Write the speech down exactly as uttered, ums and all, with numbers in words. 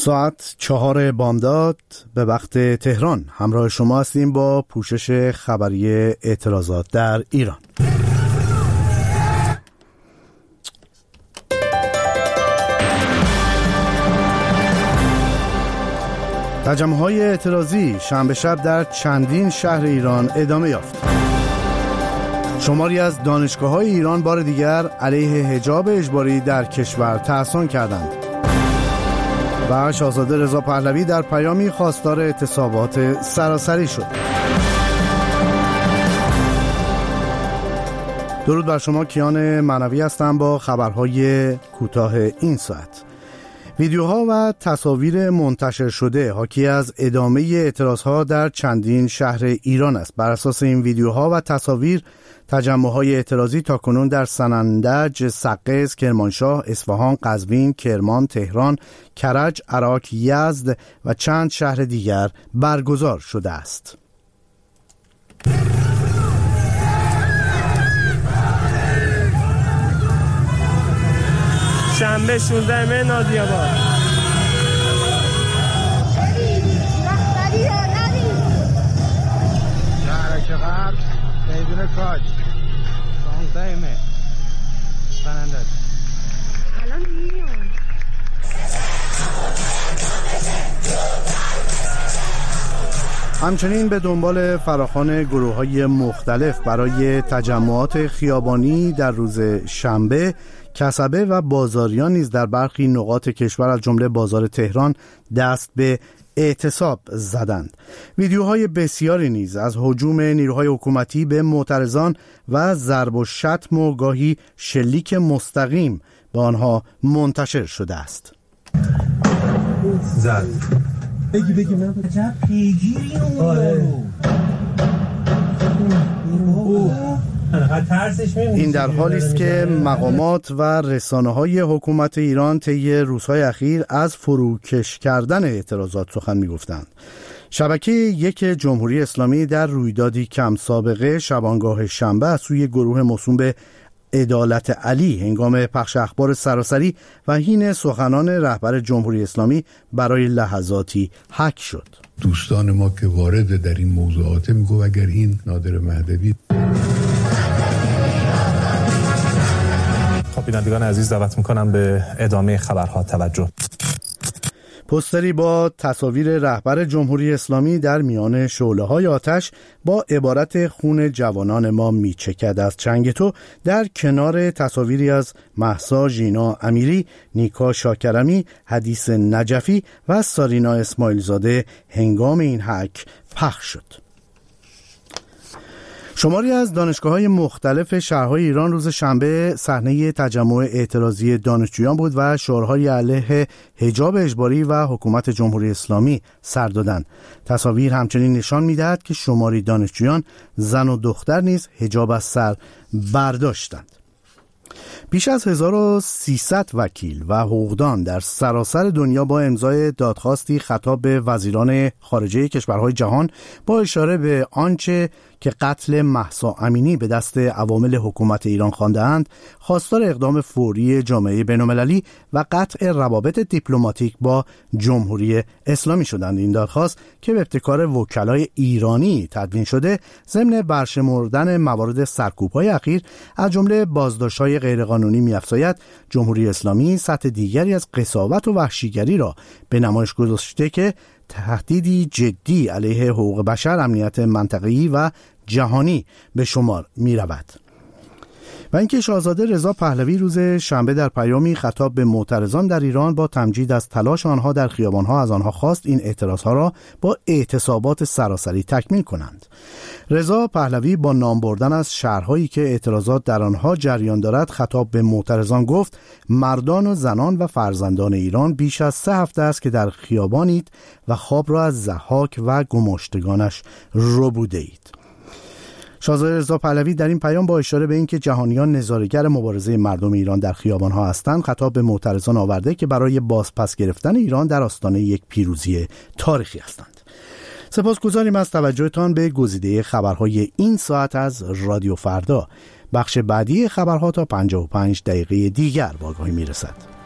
ساعت چهار بامداد به وقت تهران همراه شما هستیم با پوشش خبری اعتراضات در ایران. تجمع‌های اعتراضی شنبه شب در چندین شهر ایران ادامه یافت. شماری از دانشگاه‌های ایران بار دیگر علیه حجاب اجباری در کشور تحصن کردند و شاهزاده رضا پهلوی در پیامی خواستار اعتصابات سراسری شد. درود بر شما، کیان معنوی هستم با خبرهای کوتاه این ساعت. ویدیوها و تصاویر منتشر شده حاکی از ادامه اعتراضها در چندین شهر ایران است. بر اساس این ویدیوها و تصاویر، تجمع‌های اعتراضی تاکنون در سنندج، سقز، کرمانشاه، اصفهان، قزوین، کرمان، تهران، کرج، عراق، یزد و چند شهر دیگر برگزار شده است. شنبه شانزده مه نادی‌آباد. شهرک غرب میدون کاج شانزده مه سنندج. الان میان. همچنین به دنبال فراخوان گروه‌های مختلف برای تجمعات خیابانی در روز شنبه، کسبه و بازاریان نیز در برخی نقاط کشور از جمله بازار تهران دست به اعتصاب زدند. ویدیوهای بسیاری نیز از هجوم نیروهای حکومتی به معترضان و ضرب و شتم و گاهی شلیک مستقیم به آنها منتشر شده است. زد بگی بگی من عجب پیگیری اون این در حالی است که مقامات و رسانه‌های حکومت ایران طی روزهای اخیر از فروکش کردن اعتراضات سخن می‌گفتند. شبکه یک جمهوری اسلامی در رویدادی کم سابقه شبانگاه شنبه از سوی گروه موسوم به عدالت علی هنگام پخش اخبار سراسری و حین سخنان رهبر جمهوری اسلامی برای لحظاتی هک شد. دوستان ما که وارد در این موضوعات میگو اگر این نادر مهدوی. خب بینندگان عزیز، دعوت میکنم به ادامه خبرها توجه. پوستری با تصاویر رهبر جمهوری اسلامی در میان شعله‌های آتش با عبارت خون جوانان ما میچکد از چنگ تو در کنار تصاویری از مهسا ژینا امیری، نیکا شاکرمی، حدیث نجفی و سارینا اسماعیل زاده هنگام این هک پخش شد. شماری از دانشگاه‌های مختلف شهرهای ایران روز شنبه صحنه تجمع اعتراضی دانشجویان بود و شعارهای علیه حجاب اجباری و حکومت جمهوری اسلامی سر دادند. تصاویر همچنین نشان می‌دهد که شماری دانشجویان، زن و دختر نیز حجاب از سر برداشتند. بیش از هزار و سیصد وکیل و حقوقدان در سراسر دنیا با امضای دادخواستی خطاب به وزیران خارجه کشورهای جهان با اشاره به آنچه که قتل مهسا امینی به دست عوامل حکومت ایران خوانده‌اند، خواستار اقدام فوری جامعه بین‌المللی و قطع روابط دیپلماتیک با جمهوری اسلامی شدند. این دادخواست که به ابتکار وکلای ایرانی تدوین شده، ضمن برشمردن موارد سرکوب‌های اخیر از جمله بازداشت‌های غیرقانونی می‌افزاید جمهوری اسلامی سطح دیگری از قساوت و وحشیگری را به نمایش گذاشته که تهدیدی جدی علیه حقوق بشر، امنیت منطقه‌ای و جهانی به شمار می رود. و اینکه شاهزاده رضا پهلوی روز شنبه در پیامی خطاب به معترضان در ایران با تمجید از تلاش آنها در خیابانها از آنها خواست این اعتراضها را با اعتصابات سراسری تکمیل کنند. رضا پهلوی با نام بردن از شهرهایی که اعتراضات در آنها جریان دارد خطاب به معترضان گفت: مردان و زنان و فرزندان ایران بیش از سه هفته است که در خیابانید و خواب را از ضحاک و گماشتگانش ربوده اید. شاهزاده رضا پهلوی در این پیام با اشاره به اینکه جهانیان نظاره‌گر مبارزه مردم ایران در خیابان‌ها هستند، خطاب به معترضان آورده که برای بازپس گرفتن ایران در آستانه یک پیروزی تاریخی هستند. سپاسگزاریم از توجهتان به گزیده خبرهای این ساعت از رادیو فردا. بخش بعدی خبرها تا پنجاه و پنج دقیقه دیگر با آگاهی میرسد.